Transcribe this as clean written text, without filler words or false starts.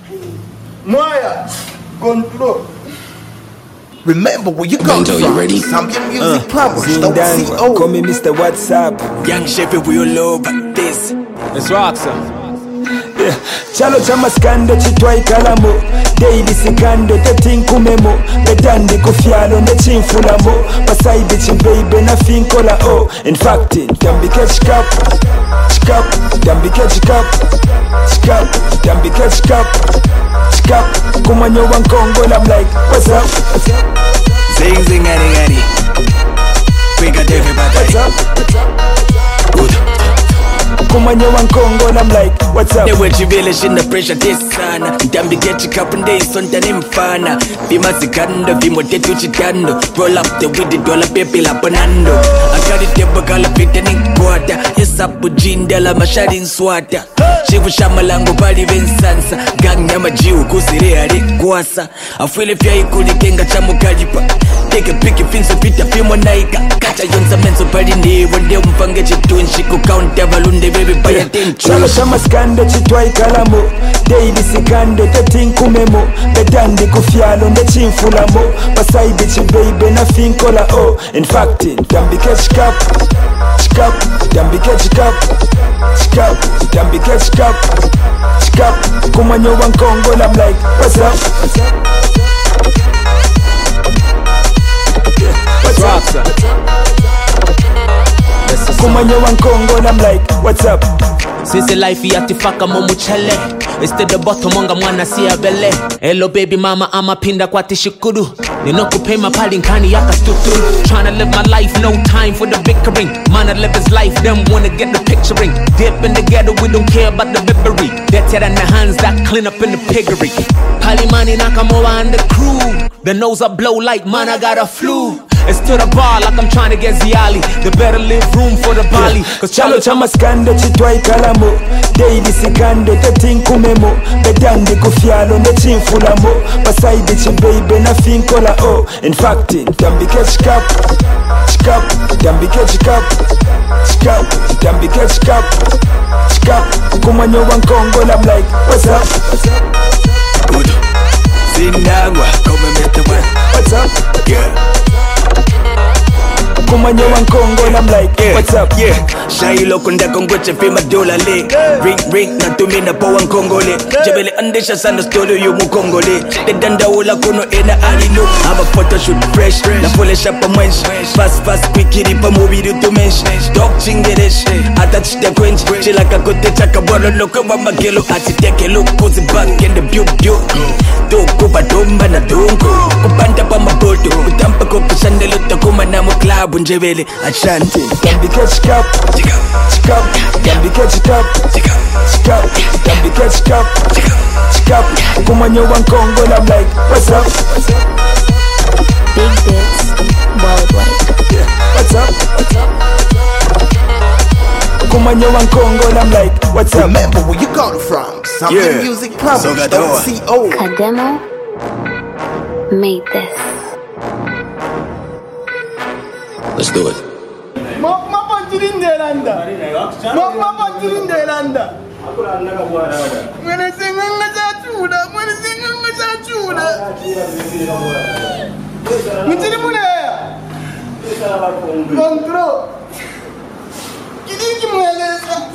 Moya, control. Remember where you come from. You ready? Zambia Music Powers. Call me Mr. WhatsApp. Young Shepherd, we all over this. It's Roxa. Yeah. Chalo chama skando chitwai kalamo Daily sikando tetin kumemo Bedandi kufialo ne chinfulamo Pasaide chimbeibe na finkola oh. In fact, tambike chikap Chikap, tambike chikap Chikap, tambike chikap Chikap, kumanyo wankongo I'm like, what's up? Zing zing adi adi. We got everybody. What's up? Good. Kumanyo wankongo I'm like, what's up? They were jivelish in the pressure this sana. Dambi get you up and they son tanim fana. Bima zikando, bimo tetu chitando. Roll up the with the dollar baby la panando. I got it debo kala pita ni kwata. Hesabu jindela mashari nswata. Shivu shamalango bali vensansa. Gang nyama jiu kusirea kwasa. Afwile fya ikuli kenga chamu kalipa. Take a pick your fins of Peter Pimo Naika. Catch a yonsa menso pari ni one day umpange chitun shiku count balunde baby buy a thing. Chalo chama skando chitwai kalamo Daily sikando tetin kumemo Bedandi kufialo ne chinfulamo Pasaide chimbeibe na finkola oh. In fact, tambike chikap Chikap, tambike chikap Chikap, tambike chikap Chikap, kumanyo wankongo I'm like, what's up? What's up? Kumanyo wankongo I'm like, what's up? Since life yatifaka momuchele instead of bottom monga mwana siya bele. Hello baby mama ama pinda kwa tishukuru. Ninokupema pali nkani yaka stuturu. Tryna live my life, no time for the bickering. Man I live his life, them wanna get the picturing. Dip in the ghetto, we don't care about the vippery. That's it in the hands that clean up in the piggery. Pali mani Nakamura and the crew. The nose I blow like man I got a flu. It's to the bar like I'm trying to get Ziali. The better live room for the Bali. Cause Chalo chama skando chitwai kalamo Daily sikando tetin kumemo Bedandi kufialo ne chinfulamo Pasaide chimbeibe na finkola oh. In fact, tambike chikap Chikap, tambike chikap Chikap, tambike chikap Chikap, kumanyo wankongo I'm like, what's up? Good. Zindagwa, come and meet the one. What's up? Yeah. Kumanyo wankongo I'm like, what's up? Yeah, Shailo kunda kongoche fima dola le. Ring ring na tumina po wang kongole. Jabele andesha sana studio yu mu kongole. The danda ula kono ena alino. I'm a photo shoot fresh. Na pole shapa mwench. Fast fast quickly pa movie to mench. Dog chingeresh. Attach the quench. Chila kakote chaka bolo loko mama gelo. Ati teke look put it back in the beaut. Doko pa domba na donko. Kupanda pa maboto. Kutampa ko pisandelo takuma na mo club. Njebele Ashanti. Tambike chikap Chikap, tambike chikap Chikap, tambike chikap Chikap, kumanyo wankongo I'm like, what's up? Big Bits Worldwide. Yeah. What's up? Kumanyo wankongo I'm like, what's up? Remember where you got it from. Zambia Music Powers. CO. Kademo made this. Let's do it. Mama Jirindelanda. Mama Jirindelanda. When I sing on the Chuna, when I sing on the Chuna. Mutimule. Control. Kidiki Mweleza.